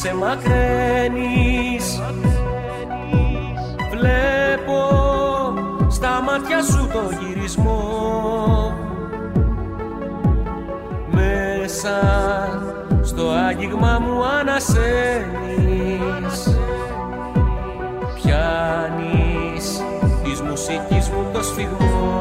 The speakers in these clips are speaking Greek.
σε μακραίνεις. Βλέπω στα μάτια σου το γυρισμό, μέσα στο άγγιγμα μου ανασένεις. Πιάνεις της μουσικής μου το σφιγμό.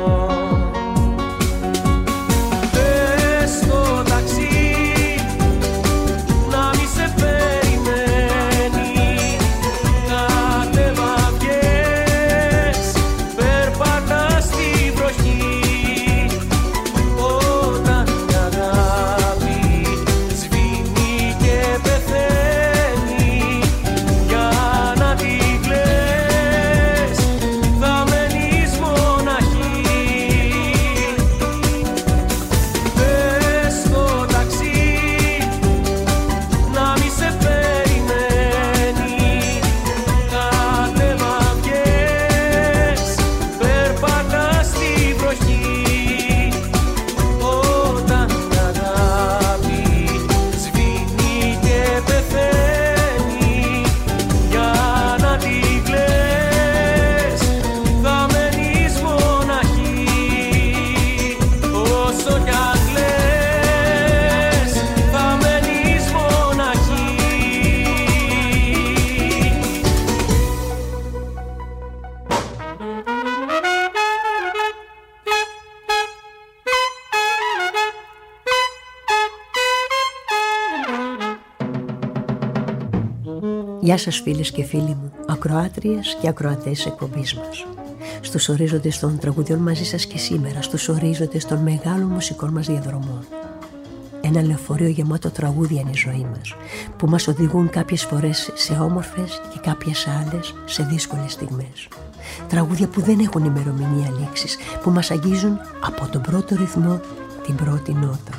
Γεια σας φίλες και φίλοι μου, ακροάτριες και ακροατές της εκπομπής μας. Στους ορίζοντες των τραγουδιών μαζί σας και σήμερα, στους ορίζοντες των μεγάλων μουσικών μας διαδρομών. Ένα λεωφορείο γεμάτο τραγούδια είναι η ζωή μας, που μας οδηγούν κάποιες φορές σε όμορφες και κάποιες άλλες σε δύσκολες στιγμές. Τραγούδια που δεν έχουν ημερομηνία λήξης, που μας αγγίζουν από τον πρώτο ρυθμό την πρώτη νότα.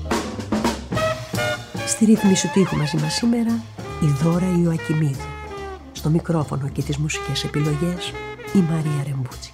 Στη ρύθμιση του ήχου μαζί μας σήμερα η Δώρα Ιωακιμίδου. Στο μικρόφωνο και τις μουσικές επιλογές η Μαρία Ρεμπούτσικα.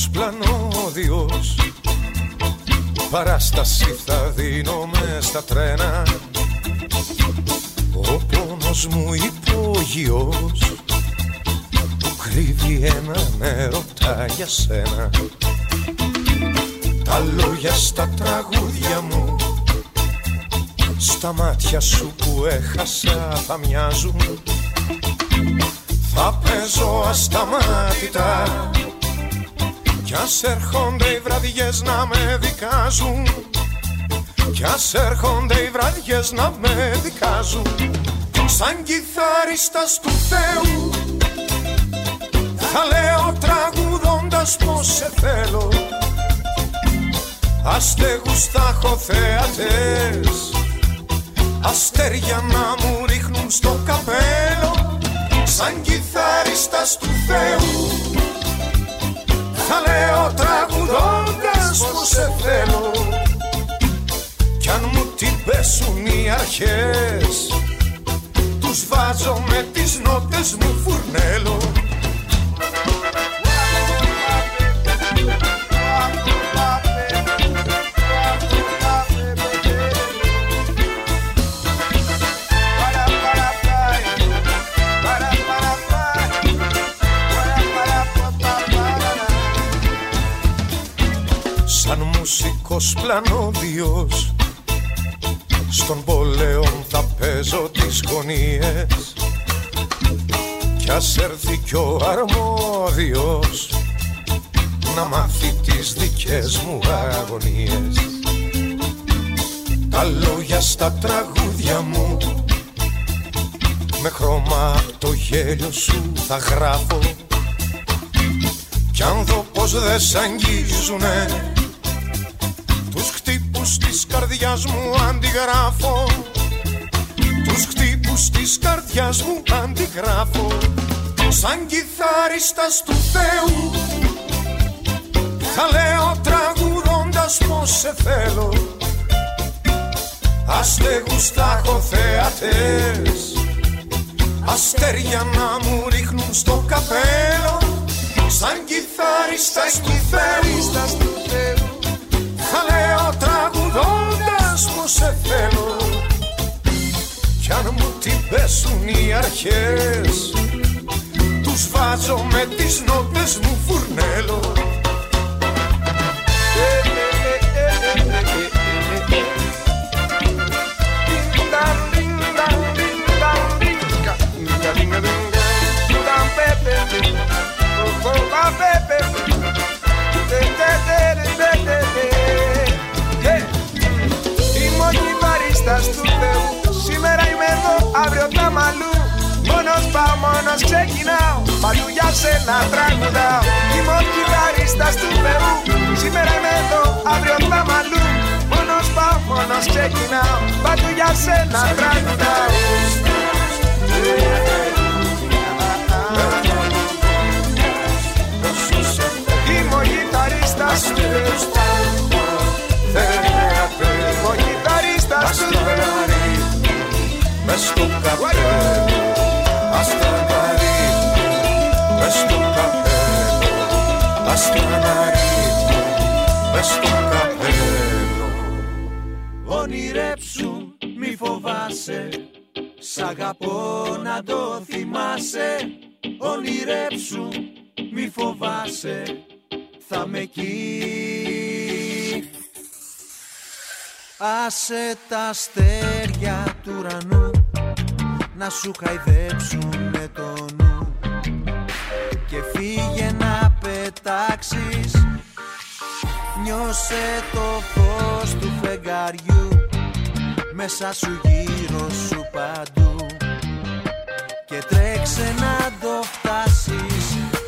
μουσικός πλανόδιος, παράσταση θα δίνω μες στα τρένα. Ο πόνος μου υπόγειος που κρύβει έναν έρωτα για σένα. Τα λόγια στα τραγούδια μου, στα μάτια σου που έχασα θα μοιάζουν. Θα παίζω ασταμάτητα κι ας έρχονται οι βραδιές να με δικάζουν. Κι ας έρχονται οι βραδιές να με δικάζουν. Σαν κιθαρίστας του Θεού θα λέω τραγουδώντας πως σε θέλω. Αστέγους θα έχω θεατές, αστέρια να μου ρίχνουν στο καπέλο. Σαν κιθαρίστας του Θεού θα λέω τραγουδώντας πως σε θέλω. Κι αν μου την πέσουν οι αρχές, τους βάζω με τις νότες μου φουρνέλο. Σαν μουσικός πλανόδιος, στον πολέον θα παίζω τις γωνίες. Κι ας έρθει κι ο αρμόδιος να μάθει τις δικές μου αγωνίες. Τα λόγια στα τραγούδια μου με χρώμα απ' το γέλιο σου θα γράφω. Κι αν δω πως δεν σ' αγγίζουνε, τους χτύπους της καρδιάς μου αντιγράφω. Τους χτύπους της καρδιάς μου αντιγράφω. Σαν κιθαρίστας του Θεού θα λέω τραγουδώντας πως σε θέλω. Αστέγους θα έχω θεατές, αστέρια να μου ρίχνουν στο καπέλο. Σαν κιθαρίστας του Θεού θα λέω τραγουδώντας πως σε θέλω. Κι αν μου την πέσουν οι αρχές, τους βάζω με τις νότες μου φουρνέλο. Είμαι ο κιθαρίστας του Θεού, σήμερα είμαι εδώ, αύριο τα μαλλού. Μόνος πάω, μόνος ξεκινάω, παντού για σένα τραγουδάω. Είμαι ο κιθαρίστας του Θεού, σήμερα είμαι εδώ, αύριο τα μαλλού. Μόνος πάω, μόνος ξεκινάω, παντού για σένα τραγουδάω. Είμαι ο κιθαρίστας του Θεού, είμαι ο κιθαρίστας του Θεού. Μες στο καπέλο, αστρανάρι, μες στο καπέλο, αστρανάρι, μες στο καπέλο. Ονειρέψου, μη φοβάσαι, σ' αγαπώ να το θυμάσαι. Ονειρέψου, μη φοβάσαι, θα με εκεί. Άσε τα αστέρια του ουρανού να σου χαϊδέψουνε το νου και φύγε να πετάξεις. Νιώσε το φως του φεγγαριού μέσα σου, γύρω σου, παντού και τρέξε να το φτάσεις.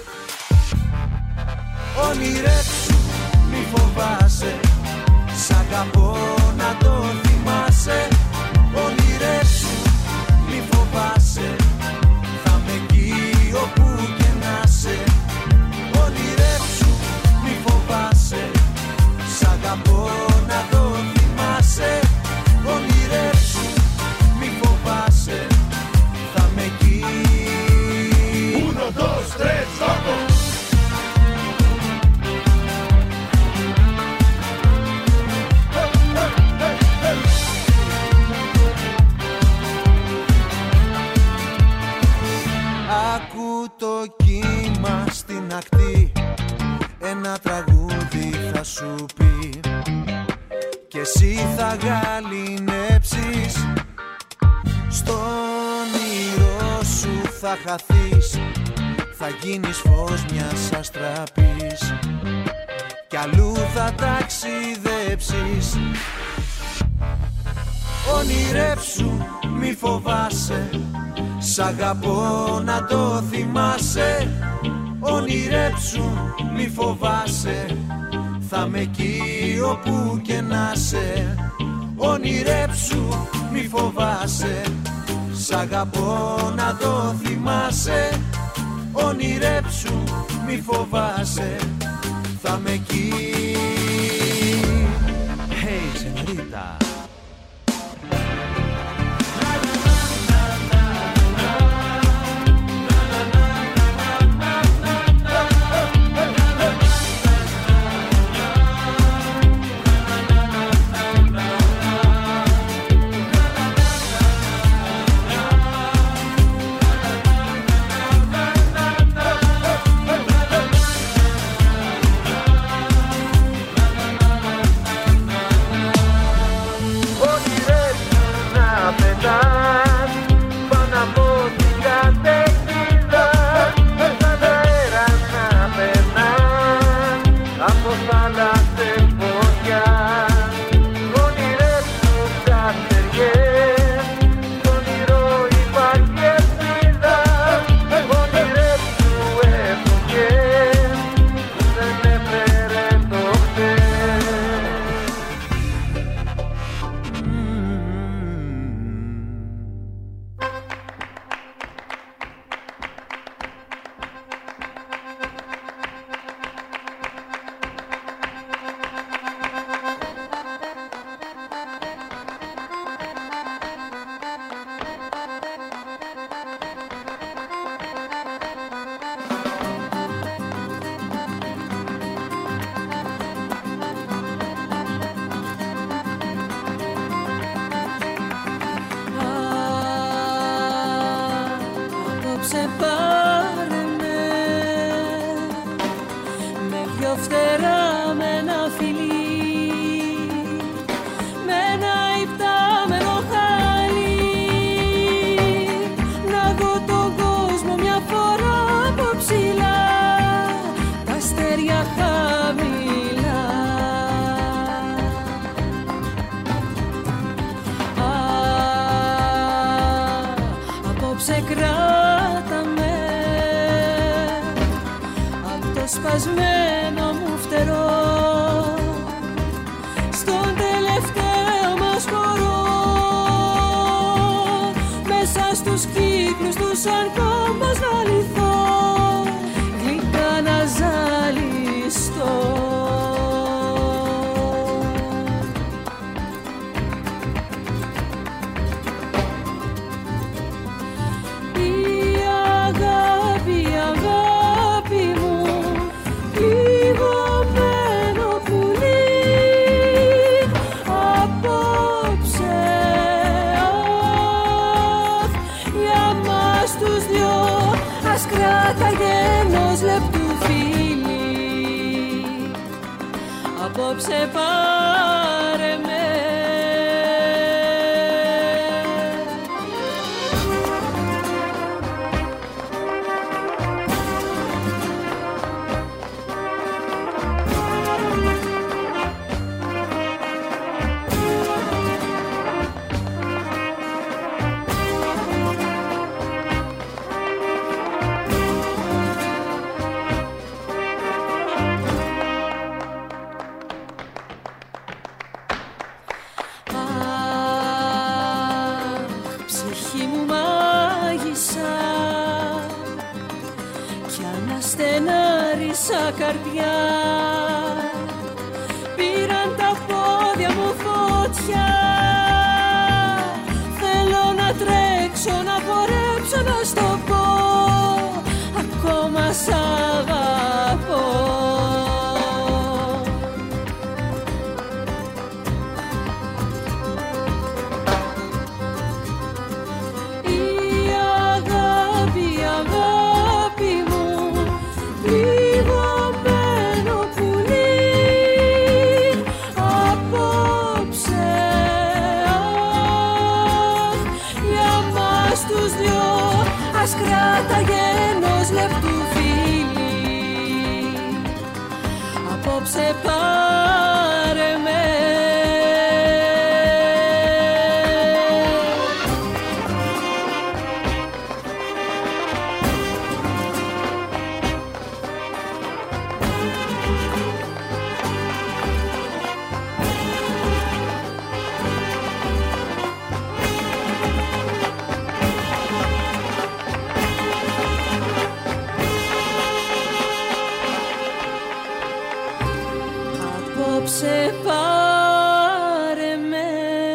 Ονειρέψου, μη φοβάσαι, σ' αγαπώ να το θυμάσαι. Ονειρέψου, μη φοβάσαι, θα με εκεί όπου και να σε. Ονειρέψου, μη φοβάσαι, σ' αγαπώ να το θυμάσαι. Ονειρέψου, μη φοβάσαι, θα με εκεί. 1, 2, 3, 4. κι εσύ θα γαληνέψεις. Στον όνειρό σου θα χαθείς, θα γίνεις φως μιας αστραπής κι αλλού θα ταξιδέψεις. Ονειρεύσου, μη φοβάσαι, σ' αγαπώ να το θυμάσαι. Ονειρέψου, μη φοβάσαι, θα με εκεί όπου και να σε. Ονειρέψου, μη φοβάσαι, σ' αγαπώ να το θυμάσαι. Ονειρέψου, μη φοβάσαι, θα με εκεί. Hey, señorita. Σπασμένο μου φτερό, στον τελευταίο μας χώρο, μέσα στους κύκλους τους σαν κόμπος να λυθώ, γλυκά να ζαλιστώ. Απόψε πάρε με. Καρδιά, πήραν τα πόδια μου φωτιά. Θέλω να τρέξω, να χορέψω, να στο πω, ακόμα σ' αγαπώ. Η αγάπη μου, πληγωμένο ενός λεπτού φίλη. Απόψε πάρε με. Απόψε πάρε με.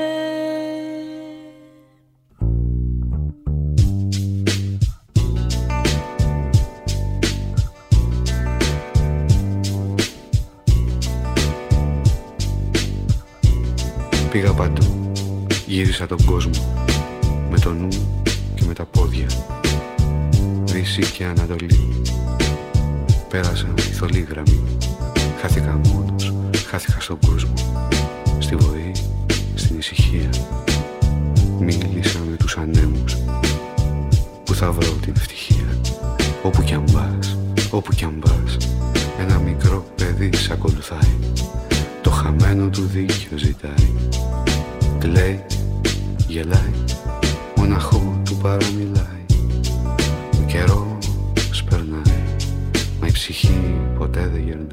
Πήγα παντού, γύρισα τον κόσμο, με το νου και με τα πόδια, Δύση και Ανατολή. Πέρασα τη θολή γραμμή, χάθηκα μόνος, χάθηκα στον κόσμο, στη βοή, στην ησυχία. Μίλησα με τους ανέμους, που θα βρω την ευτυχία. Όπου κι αν πας, όπου κι αν πας, ένα μικρό παιδί σ' ακολουθάει, το χαμένο του δίκιο ζητάει. Κλαίει, γελάει, μοναχό του παραμιλάει. Ο καιρός περνάει, μα η ψυχή ποτέ δεν γερνάει.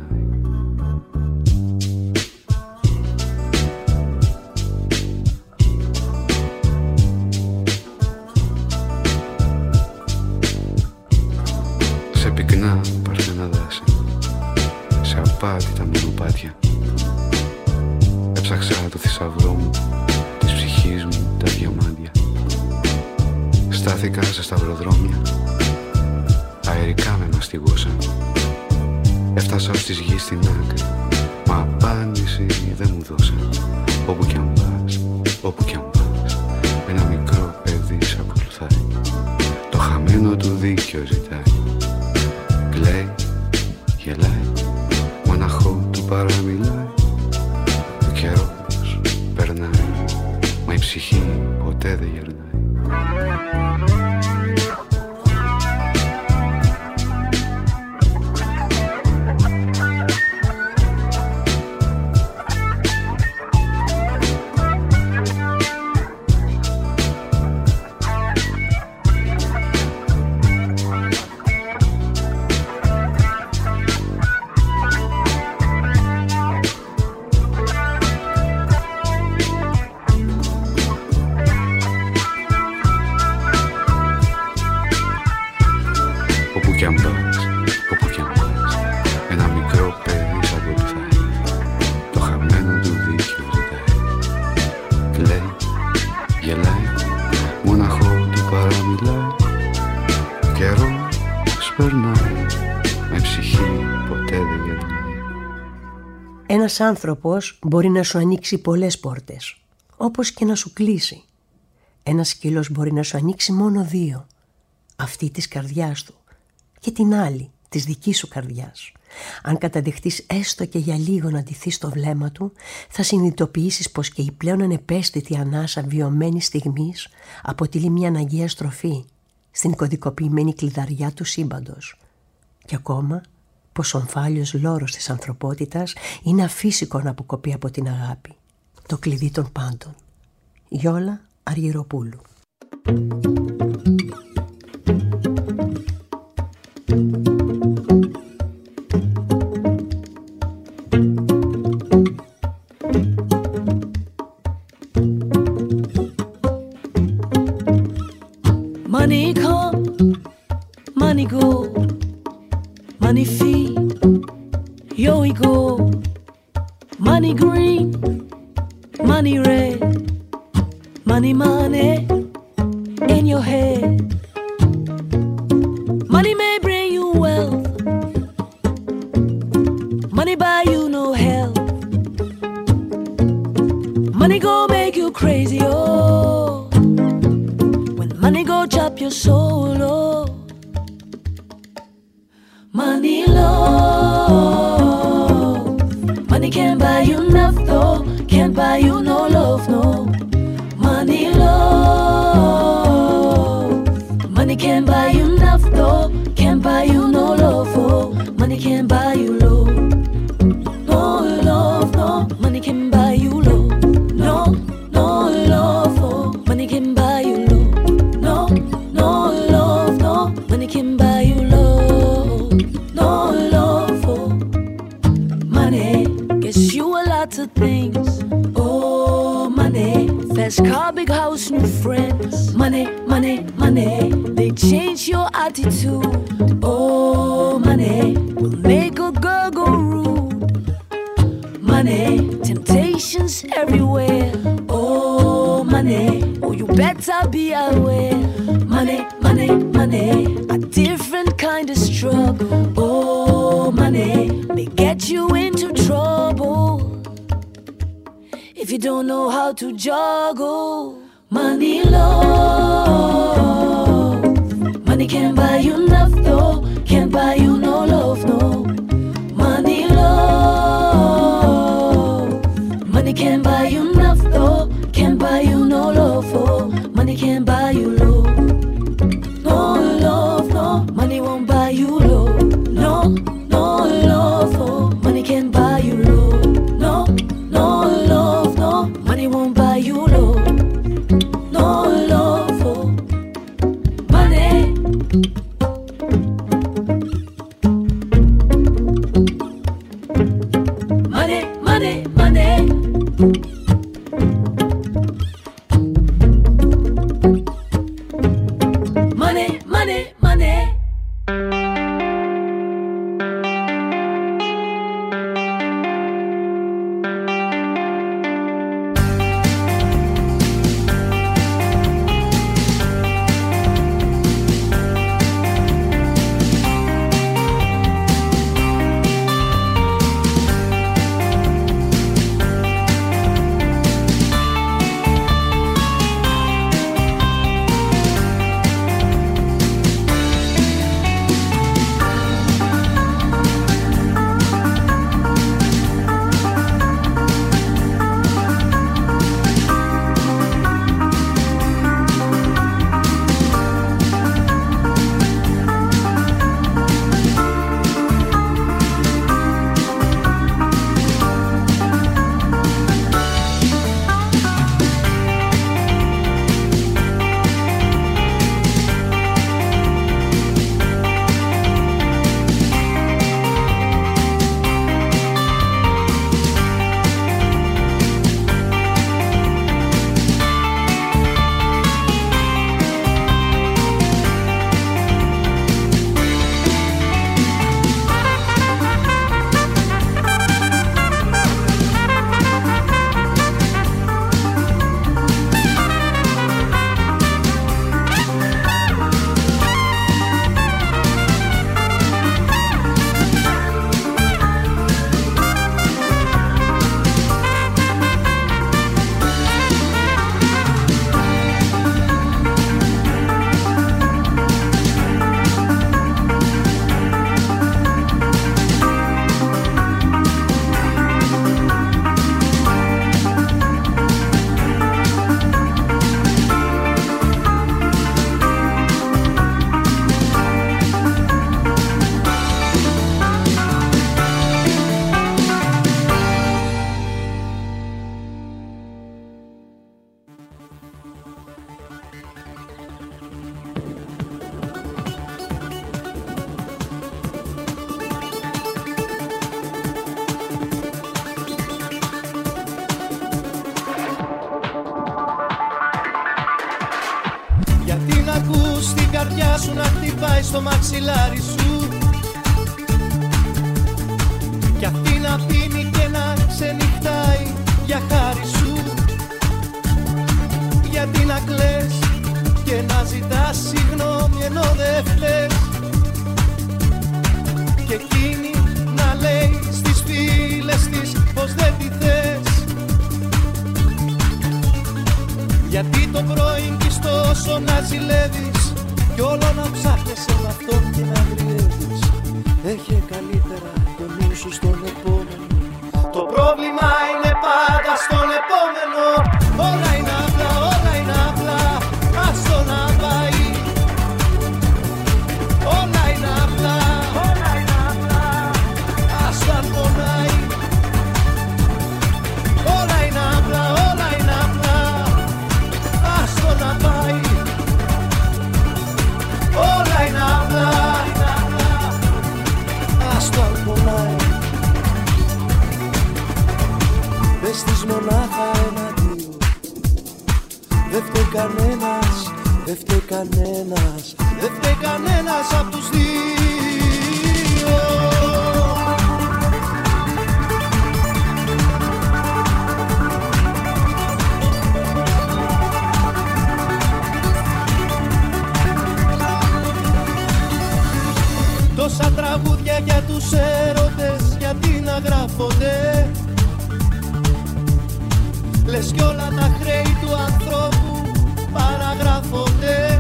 Σε πυκνά παρθένα δάση, σε απάτητα μονοπάτια, έψαξα το θησαυρό μου, της ψυχής μου τα διαμάντια. Στάθηκα σε σταυροδρόμια, αερικά με μαστιγώσαν. Έφτασα ως της γης στην άκρη, μα απάντηση δεν μου δώσαν. Όπου κι αν πας, όπου κι αν πας, ένα μικρό παιδί σ' ακολουθάει, το χαμένο του δίκιο ζητάει. Κλαίει, γελάει, μοναχό του παραμιλάει. Ο καιρός περνάει, μα η ψυχή ποτέ δεν γερνάει. Ένας άνθρωπος μπορεί να σου ανοίξει πολλές πόρτες, όπως και να σου κλείσει. Ένας σκύλος μπορεί να σου ανοίξει μόνο δύο, αυτή της καρδιάς του και την άλλη της δικής σου καρδιάς. Αν καταδεχτείς έστω και για λίγο να ντυθείς στο βλέμμα του, θα συνειδητοποιήσεις πως και η πλέον ανεπαίσθητη ανάσα βιωμένης στιγμής αποτελεί μια αναγκαία στροφή στην κωδικοποιημένη κλειδαριά του σύμπαντος. Και ακόμα πως ο ομφάλιος λόρος της ανθρωπότητας είναι αφύσικο να αποκοπεί από την αγάπη, το κλειδί των πάντων. Γιόλα Αργυροπούλου. Money come, money go, money feed, yo we go, money green, money red, money, money in your head. Money may bring you wealth, money buy you no health, money go make you crazy, oh, when money go chop your soul, oh. Money love, money can't buy you nothing, can't buy you no love, no. Money love, money can't buy you nothing, Fast car, big house, new friends. Money, money, money. They change your attitude. Oh, money will make a girl go rude. Money, temptations everywhere. Oh, money, oh, you better be aware. Money, money, money, a different kind of struggle. Oh, money may get you into trouble if you don't know how to juggle. Money, love. Money can't buy you nothing, though. Can't buy you no love, no. Money, love. Money can't buy you nothing, though. Can't buy you no love, oh. Money can't buy you love. No love, no. Money won't buy you love. No, no love, oh. Money can't buy you love. No, no love, no. Money won't buy you love. No love, oh. Money. Money, money, money. Money, money, money. σου να χτυπάει στο μαξιλάρι σου κι αυτή να πίνει και να ξενυχτάει για χάρη σου. Γιατί να κλαις και να ζητάς συγγνώμη ενώ δεν φταίς και εκείνη να λέει στις φίλες της πως δεν τη θες. Γιατί το πρωί κι τόσο να ζηλεύεις κι όλο να ψάχνεσαι με αυτόν και να γριεύεις. Έχε καλύτερα το νου σου στον επόμενο. Το πρόβλημα είναι πάντα στον επόμενο. Όλα είναι απλά, όλα είναι απλά, ας το να πάει. Όλα είναι απλά, όλα είναι απλά, ας το αν πονάει. Όλα είναι απλά, όλα είναι απλά, ας το να πάει. Όλα είναι απλά, ας το αν πονάει. Πες της μονάχα δεν φταίει κανένας, δεν φταίει κανένας, δεν φταίει κανένας απ' τους δύο. Τόσα τραγούδια για τους έρωτες, γιατί να γράφονται, λες κι όλα τα χρέη του ανθρώπου παραγράφονται.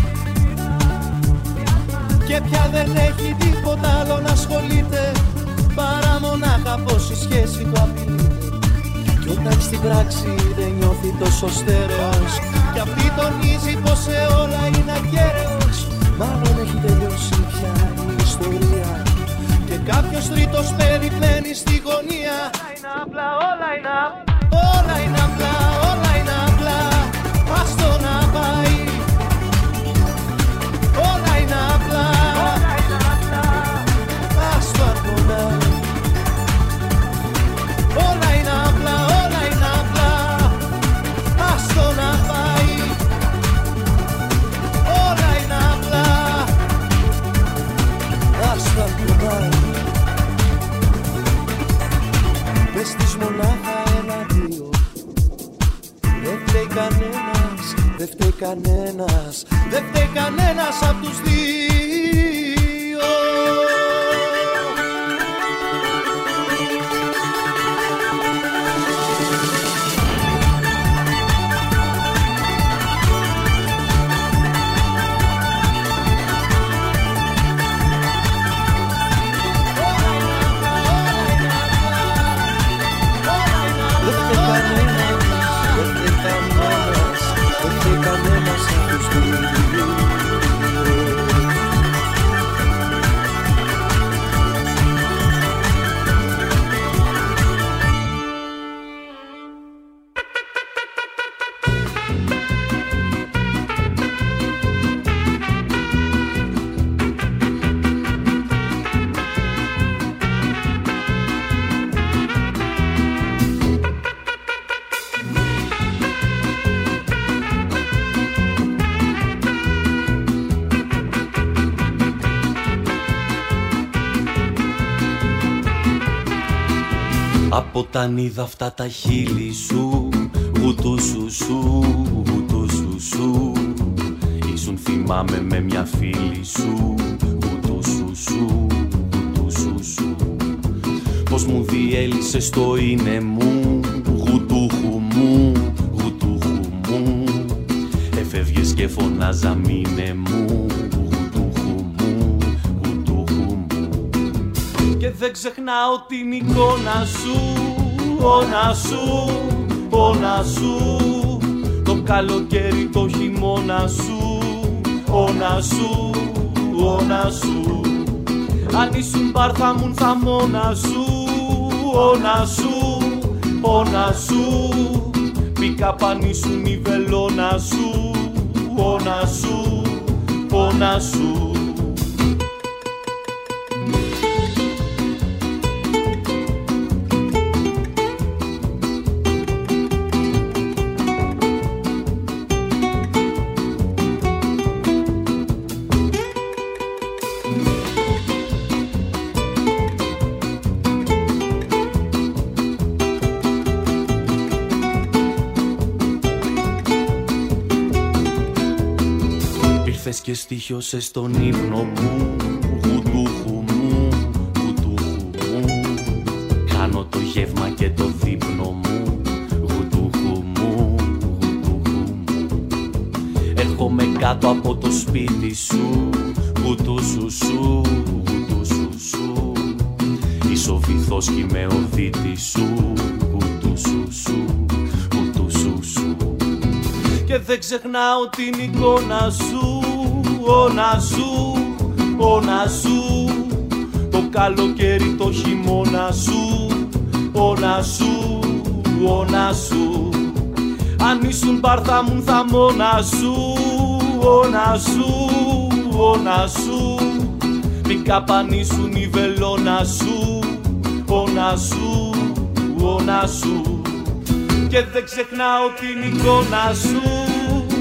Και πια δεν έχει τίποτα άλλο να ασχολείται, παρά μονάχα πως η σχέση του απειλείται. Κι όταν στην πράξη δεν νιώθει τόσο στέρεος, κι αυτή τονίζει πως σε όλα είναι ακέραιος, μάλλον έχει τελειώσει πια η ιστορία και κάποιος τρίτος περιμένει στη γωνία. Όλα είναι απλά, όλα είναι απλά, όλα είναι απλά, όλα είναι απλά, ας το να πάει. Όλα είναι απλά, όλα είναι απλά, ας το αρκωνάει. Όλα είναι απλά, όλα είναι απλά, ας το να πάει. Όλα είναι απλά, ας το αρκωνάει. Πες της μονάχα ένα-δύο, δεν φταίει κανένας, δεν φταίει κανένας, δεν φταίει κανένας απ' τους δύο. Όταν είδα αυτά τα χείλη σου, γουτού σου σου, γουτού σου σου, ήσουν θυμάμαι με μια φίλη σου, γουτού σου σου, γουτού σου σου, πως μου διέλυσες το είναι μου, γουτούχου μου, γουτούχου μου, εφεύγες και φωνάζα μήνε μου, γουτούχου μου, γουτούχου μου, και δεν ξεχνάω την εικόνα σου, όνα σου, όνα σου, το καλοκαίρι το χειμώνα σου, όνα σου, όνα σου, αν ήσουν μπαρ θα μουν θα μόνα σου, όνα σου, όνα σου, μπήκα πανί σου η βελόνα σου, όνα σου, όνα σου. Και στοιχιώσες στον ύπνο μου, γουτούχου μου, γουτούχου μου, κάνω το γεύμα και το δείπνο μου, γουτούχου μου, γουτούχου μου, έρχομαι κάτω από το σπίτι σου, γουτού σου σου, γουτού σου σου, είσαι ο βυθός κι είμαι ο δίτης σου, γουτού σου σου, γουτού σου σου, και δεν ξεχνάω την εικόνα σου, όνα σου, όνα σου, το καλοκαίρι το χειμώνα σου, όνα σου, όνα σου, αν ήσουν μπαρ θα μουν θα μόνα σου, όνα σου, όνα σου, μη καπανίσουν η βελόνα σου, όνα σου, όνα σου, και δεν ξεχνάω την εικόνα σου,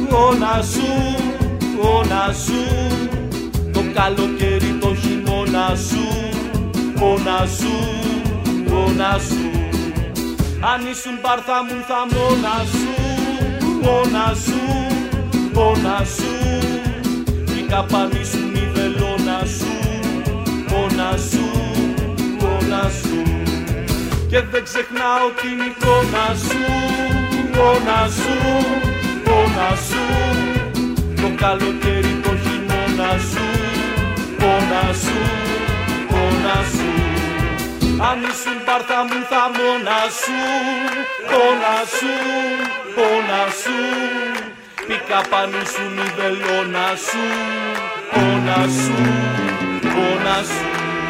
όνα σου, όνα σου, το καλοκαίρι το χειμώνα σου, όνα σου, όνα σου. Αν ήσουν πάρθα μου θα μόνα σου, όνα σου, όνα σου. Η καπάνη σου η βελόνα σου, όνα σου, όνα σου. Και δεν ξεχνάω την εικόνα σου, όνα σου, όνα σου. Το καλοκαίρι το χειμώνα σου, όνα σου, όνα σου. Αν ήσουν πάρθα μου θα μόνα σου, όνα σου, όνα σου. Πήκα πάνω σου η βελόνα σου, όνα σου, όνα σου.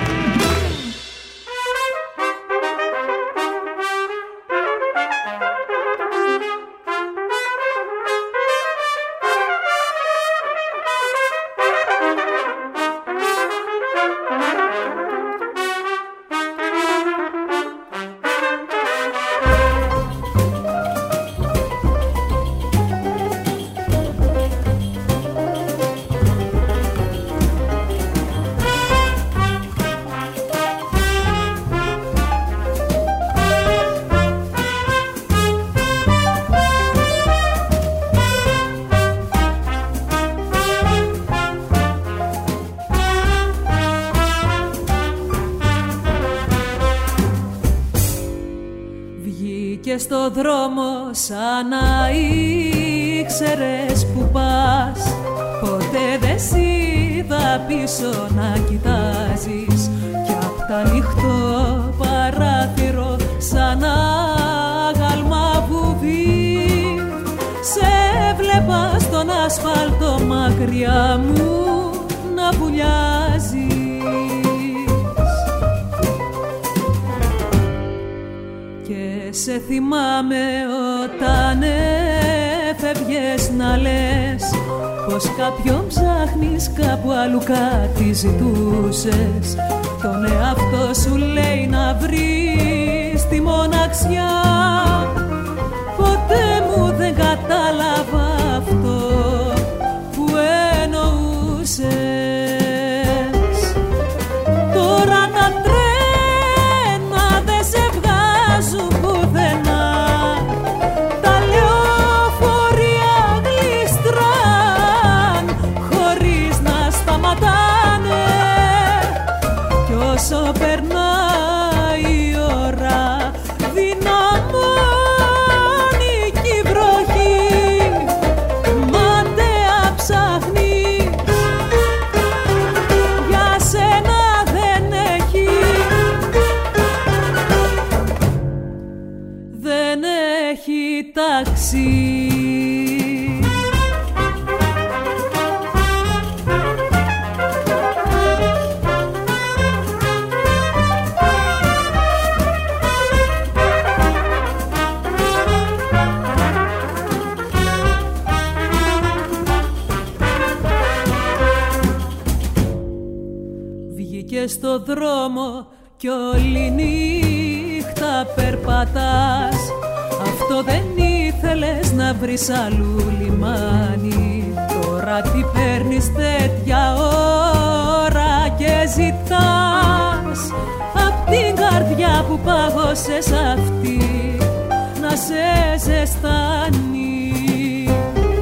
Στο δρόμο σαν να ήξερες που πας, ποτέ δεν σ' είδα πίσω να κοιτάζεις, κι απ' τα ανοιχτό παράθυρο σαν άγαλμα βουβή σε βλέπα στον ασφάλτο μακριά μου να βουλιάζει. Σε θυμάμαι όταν έφευγες να λες πως κάποιον ψάχνεις κάπου αλλού κάτι ζητούσες. Τον εαυτό σου λέει να βρεις τη μοναξιά. Ποτέ μου δεν κατάλαβα αυτό που εννοούσες. Τώρα τα τρένα δεν σε βγάζουν πουθενά, τα λεωφορεία γλιστράν χωρίς να σταματάνε, κι όσο περνάει η ώρα δυναμώνει κι η βροχή, μάταια ψάχνεις, για σένα δεν έχει, δεν έχει ταξί. Βγήκε στο δρόμο κι όλη νύχτα περπατάς. Αυτό δεν ήθελες να βρεις αλλού λιμάνι. Τώρα τι παίρνεις τέτοια ώρα και ζητάς απ' την καρδιά που πάγωσες αυτή να σε ζεστάνει.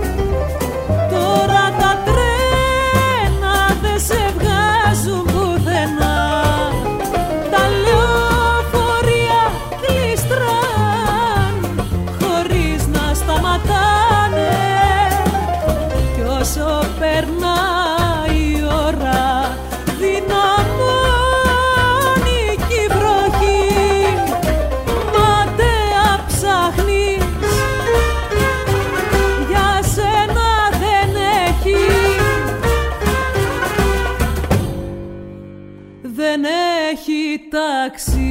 Τώρα τα τρένα δεν σε βγάζουν πουθενά, τα λεωφορεία γλιστράν χωρίς να σταματάνε, κι όσο περνάει η ώρα δυναμώνει κι η βροχή, μάταια ψάχνεις, για σένα δεν έχει, δεν έχει ταξί.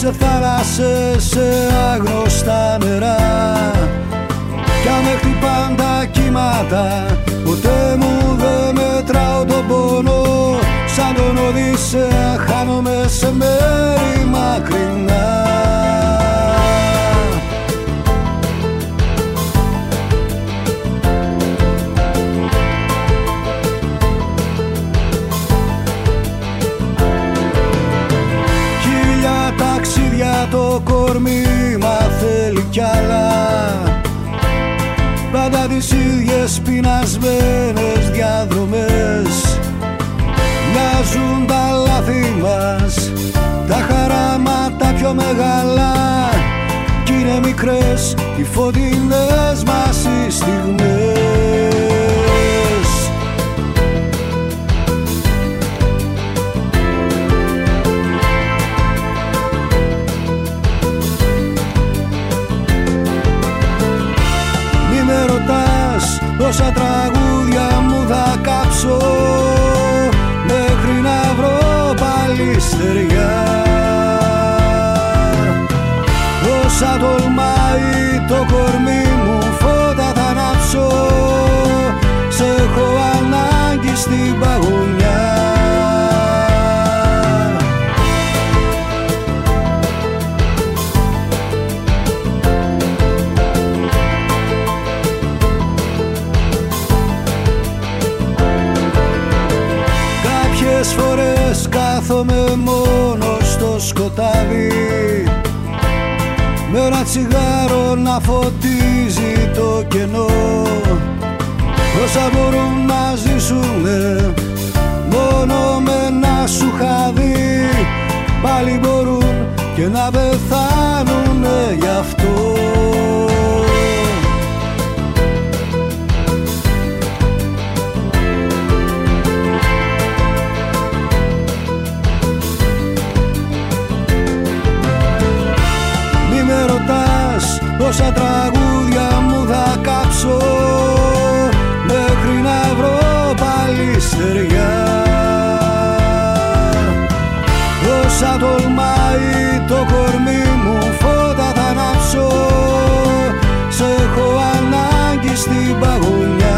σε θάλασσες, σε άγνωστα νερά. Κι αν με χτυπάν τα κύματα, ποτέ μου δεν μετράω τον πόνο. Σαν τον Οδύσσεα χάνομαι σε μέρη μακρινά. Χίλια ταξίδια το κορμί μα θέλει κι άλλα. Πάντα τις ίδιες πεινασμένες διαδρομές. Μοιάζουν τα λάθη μας, τα χαράματα πιο μεγάλα. Κι είναι μικρές οι φωτεινές μας οι στιγμές. Μη με ρωτάς πόσα τραγούδια μου θα κάψω μέχρι να βρω πάλι στεριά. Όσα τολμάει το κορμί μου φώτα θα ανάψω. Σ' έχω ανάγκη στην παγωνιά. Κάποιες φορές κάθομαι μόνος στο σκοτάδι, με ένα τσιγάρο να φωτίζει το κενό. Όσα μπορούν να ζήσουνε μόνο με ένα σουχαδί, πάλι μπορούν και να πεθάνουνε γι' αυτό. Πόσα τραγούδια μου θα κάψω μέχρι να βρω πάλι στεριά. Όσα τολμάει το κορμί μου φώτα θα ανάψω. Σ' έχω ανάγκη στην παγωνιά.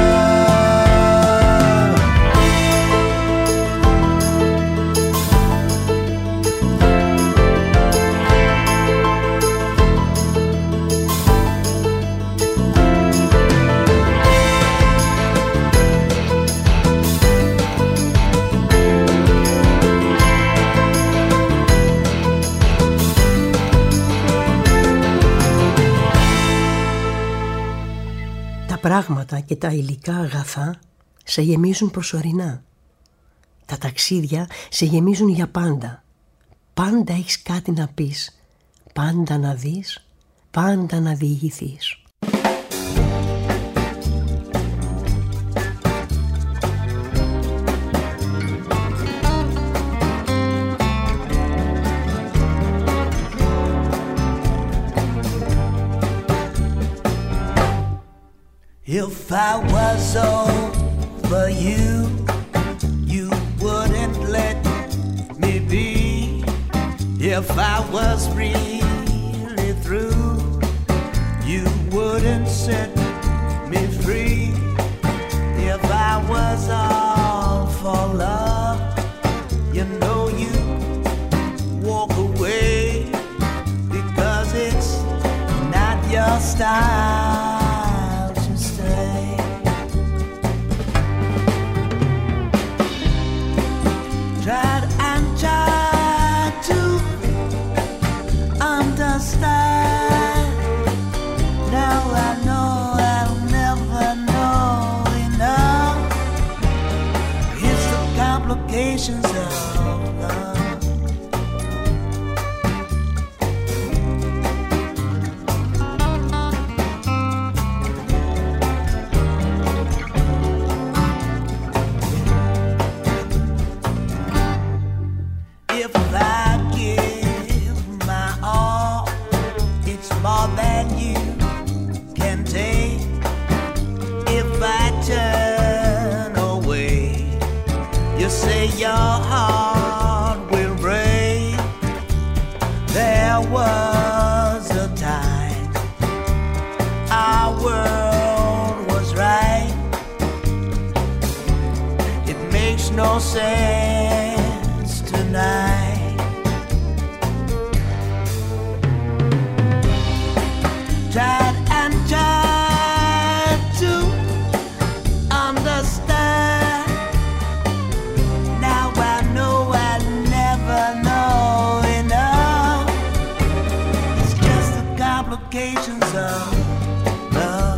πράγματα και τα υλικά αγαθά σε γεμίζουν προσωρινά. Τα ταξίδια σε γεμίζουν για πάντα. Πάντα έχεις κάτι να πεις, πάντα να δεις, πάντα να διηγηθείς. If I was over you, you wouldn't let me be. If I was really through, you wouldn't set me free. If I was all for love, you know you walk away because it's not your style. Tried and tried to understand. Now I know I'll never know enough. It's the complications of love. Your heart will break. no sense tonight. Tried and tried to understand. Now I know I'll never know enough. It's just the complications of love.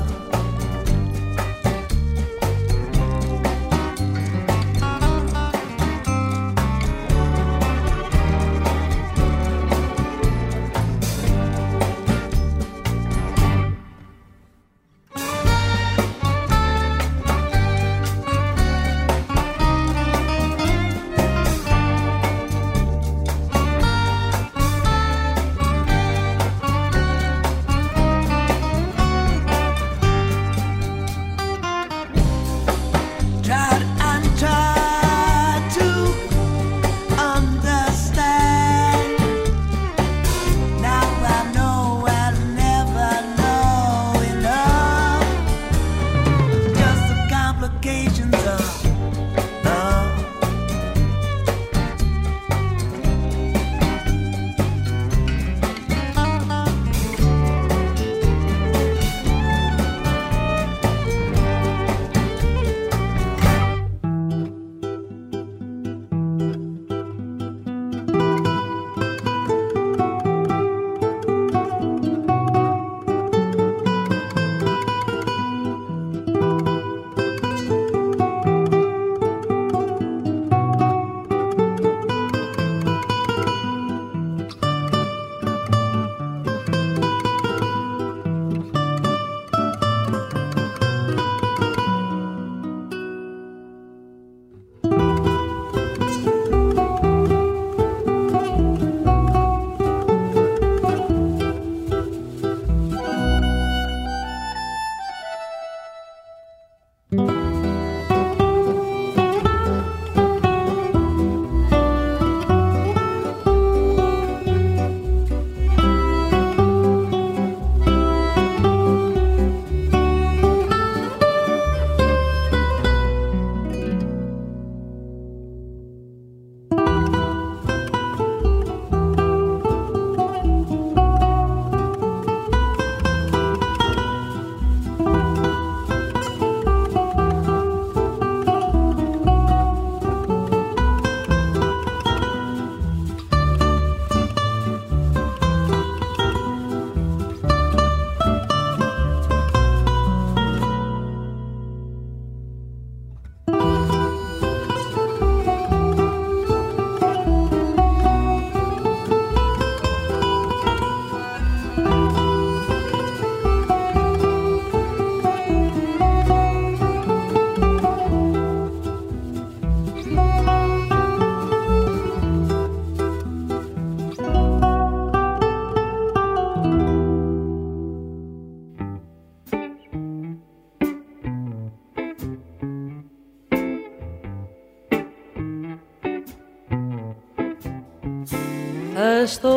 Στο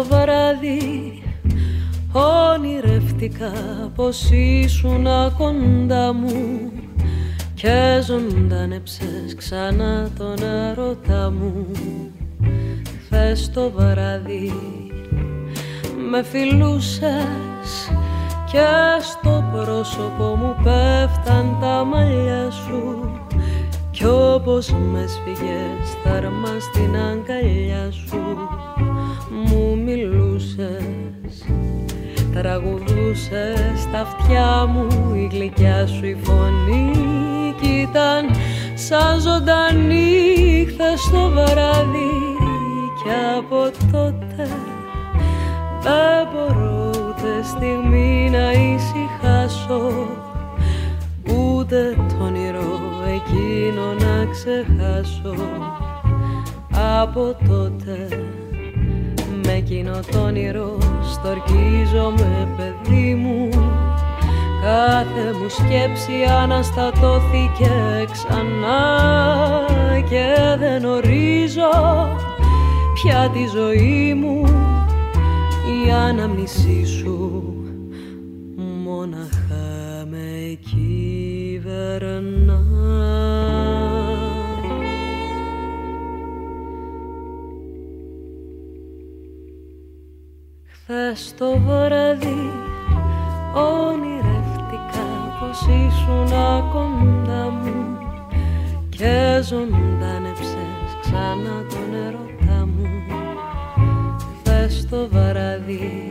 βράδυ ονειρεύτηκα πως ήσουνα κοντά μου και ζωντανέψες ξανά τον έρωτα μου. Χθες το βράδυ με φιλούσες και στο πρόσωπο μου πέφταν τα μαλλιά σου κι όπως με σφίγες θερμά στην αγκαλιά σου μου μιλούσες, τραγουδούσες στα αυτιά μου, η γλυκιά σου η φωνή κι ήταν σαν ζωντανή χθες το βράδυ κι από τότε δεν μπορώ ούτε στιγμή να ησυχάσω ούτε το όνειρο εκείνο να ξεχάσω. Από τότε με εκείνο το όνειρο στορκίζομαι παιδί μου, κάθε μου σκέψη αναστατώθηκε ξανά και δεν ορίζω πια τη ζωή μου, η αναμνησή σου μόναχα με κυβερνά. το βράδυ ονειρεύτηκα πως ήσουν κοντά μου και ζωντάνεψες ξανά τον ερωτά μου χθες το βράδυ.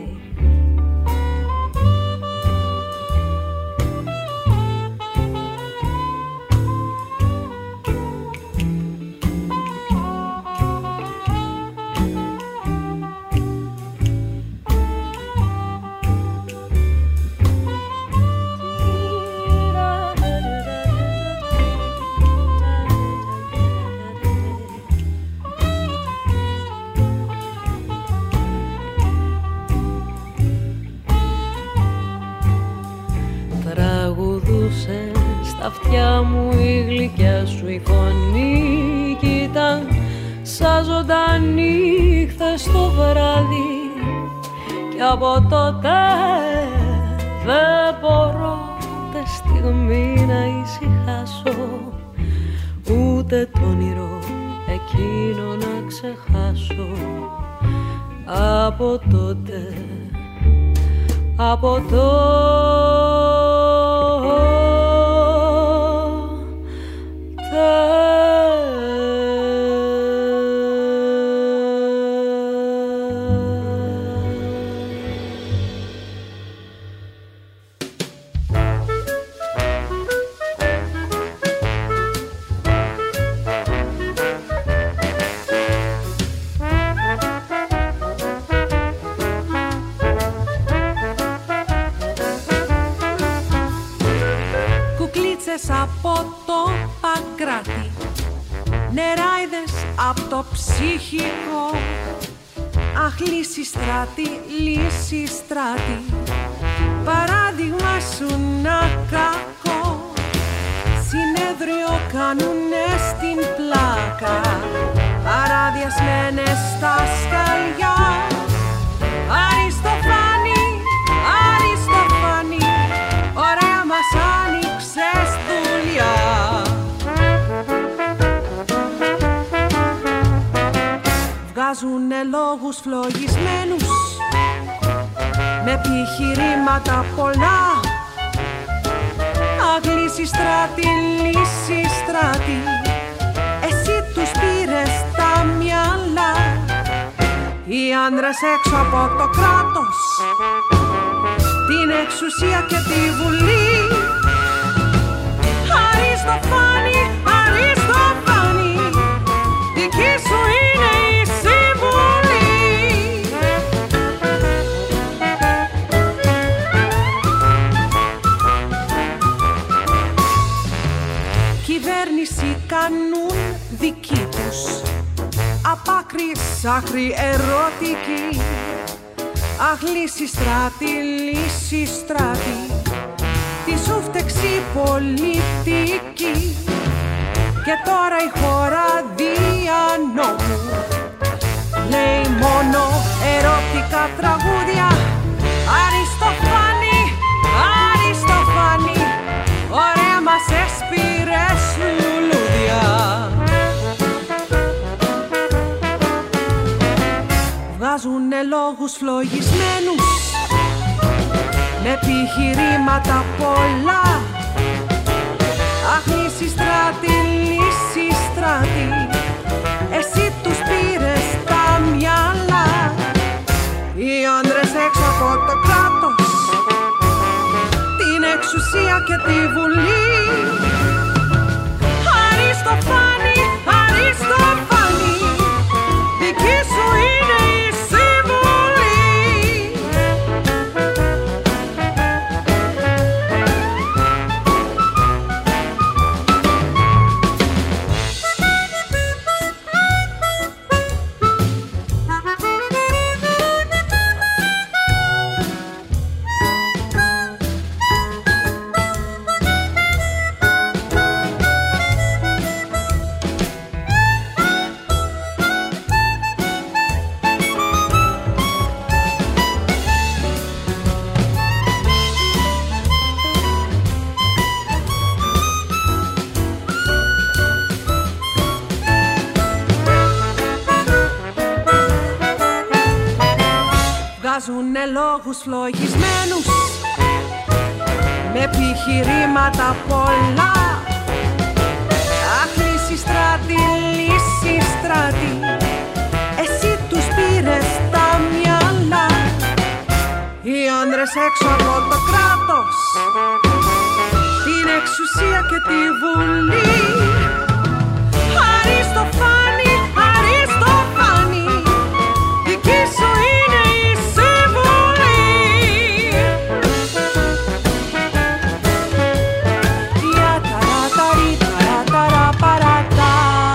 Στα αυτιά μου η γλυκιά σου η φωνή κι ήταν σαν ζωντανή χθες το βράδυ κι από τότε δεν μπορώ ούτε στιγμή να ησυχάσω ούτε το όνειρο εκείνο να ξεχάσω από τότε, από από το Παγκράτη, νεράιδες από το ψυχικό. Αχ, λύση στράτη, λύση στράτη, παράδειγμα σου να κακό. Συνέδριο κάνουνε στην πλάκα, αραδιασμένες στα σκαλιά. Αριστοφάνη, Αριστοφάνη, ωραία μας άνοιξες δουλειά. Βγάζουνε λόγους φλογισμένους με επιχειρήματα πολλά. Αγλύση στράτη, λύση στράτη, εσύ τους πήρες τα μυαλά. Οι άντρες έξω από το κράτος, την εξουσία και τη βουλή. Αριστοφάνη, Αριστοφάνη, δική σου είναι η συμβουλή. Κυβέρνηση κάνουν δική τους, απ' άκρη σ' άκρη ερωτική. Αχ, λύση στράτη, λύση στράτη, τη σου φταίξει πολιτική. Και τώρα η χώρα δια νόμου λέει μόνο ερωτικά τραγούδια. Αριστοφάνη, Αριστοφάνη, ωραία μας έσπηρες λουλούδια. Βγάζουνε λόγους φλογισμένους με επιχειρήματα πολλά. Αχ, λύση στράτη, λύση στράτη, εσύ τους πήρες τα μυαλά. Οι άντρες έξω από το κράτος, την εξουσία και τη βουλή. Αριστοφάνη, Αριστοφάνη, δική σου είναι η συμβουλή. λόγους φλογισμένους με επιχειρήματα πολλά. Άχληση στράτη, λύση στράτη, εσύ τους πήρες τα μυαλά. Οι άντρες έξω από το κράτος, την εξουσία και τη βουλή. Αριστοφάνη, Αριστοφάνη, δική σου είναι η συμβουλή. Για ταραταρί, ταραταρα, παρατά.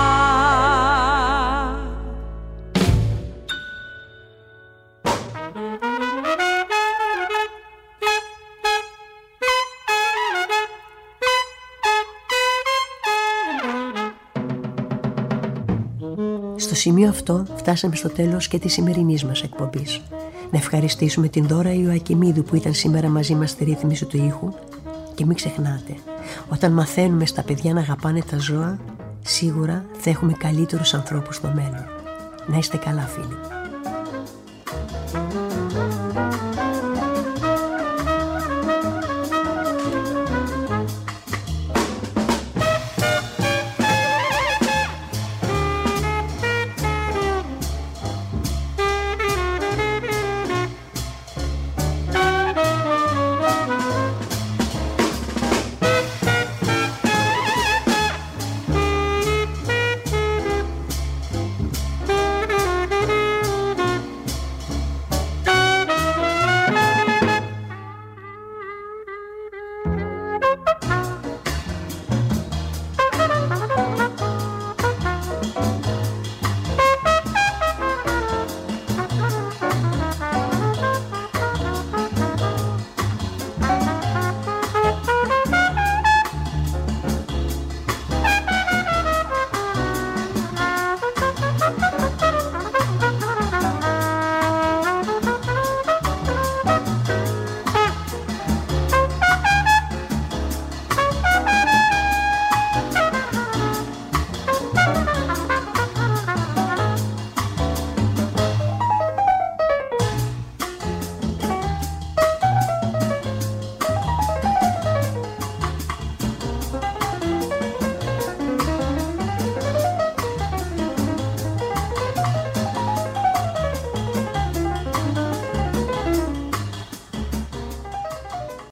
Στο σημείο αυτό φτάσαμε στο τέλος και της σημερινής μας εκπομπής. Να ευχαριστήσουμε την Δώρα Ιωακιμίδου που ήταν σήμερα μαζί μας στη ρύθμιση του ήχου. Και μην ξεχνάτε, όταν μαθαίνουμε στα παιδιά να αγαπάνε τα ζώα, σίγουρα θα έχουμε καλύτερους ανθρώπους στο μέλλον. Να είστε καλά, φίλοι.